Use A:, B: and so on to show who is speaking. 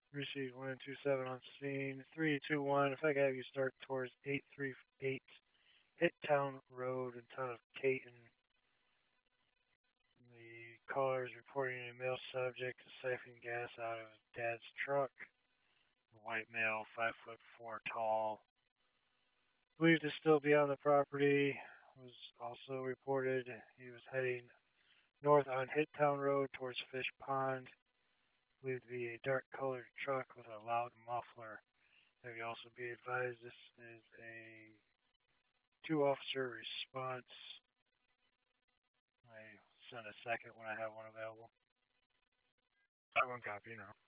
A: Received 127 on scene. 321. If I could have you start towards 838 Hit Town Road in town of Caton. The caller is reporting a male subject is siphoning gas out of his dad's truck. A white male, 5'4" tall, believed to still be on the property. Was also reported he was heading north on Hitttown Road towards Fish Pond. Believed to be a dark colored truck with a loud muffler. Have you also be advised this is a two officer response. I send a second when I have one available. I have one copy now.